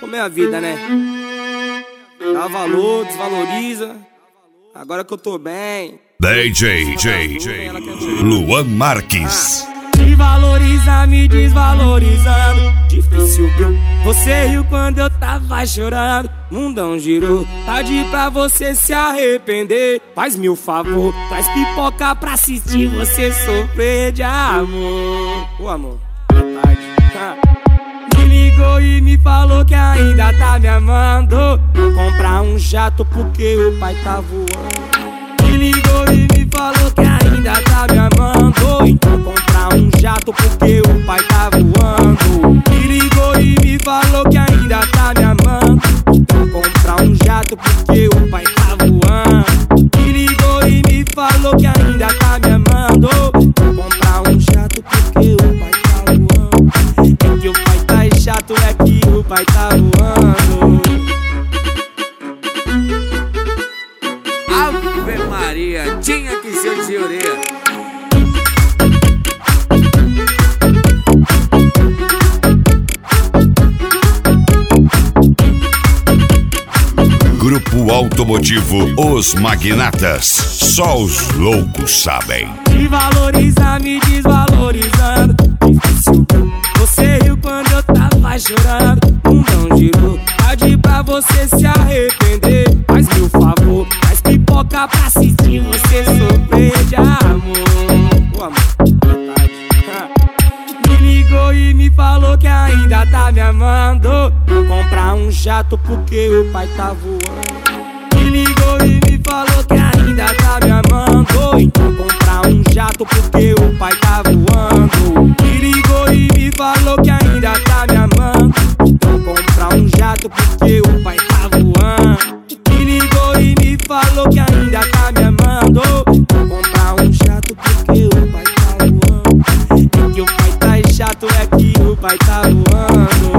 como é a vida, né? Dá valor, desvaloriza. Agora que eu tô bem. DJ Luan Marques. Me valoriza, me desvalorizando. Difícil, viu? Você riu quando eu tava chorando. Mundão girou, tarde pra você se arrepender. Faz-me o favor, traz pipoca pra assistir você sofrer de amor. Ô amor, é tarde. Me ligou e me falou que ainda tá me amando. Vou comprar um jato porque o pai tá voando. Me ligou e me falou que ainda tá me amando. Então comprar um jato porque o pai tá voando. Me ligou e me falou que ainda tá me amando. Então comprar um jato porque o pai tá voando. Me ligou e me falou que ainda tá me amando. Então comprar um jato porque o pai tá voando. É que o pai tá chato, é que o pai tá voando. Ave Maria, tinha que ser de orelha. Grupo Automotivo Os Magnatas. Só os loucos sabem. Me valoriza, me desvalorizando. Difícil, você riu quando eu tava chorando. Mundão girou, tarde pra você se arrepender. Faz-me o favor, traz pipoca pra assistir você sofrer de amor. Ô amor, tarde. Me ligou e me falou que ainda tá me amando. Vou comprar um jato porque o pai tá voando. Me ligou e me falou que ainda tá me amando. Então comprar um jato porque o pai tá voando. Me ligou e me falou que ainda tá me amando. Então comprar um jato porque o pai tá voando. Me ligou e me falou que ainda tá me amando. Então comprar um jato porque o pai tá voando. É que o pai tá chato, é que o pai tá voando.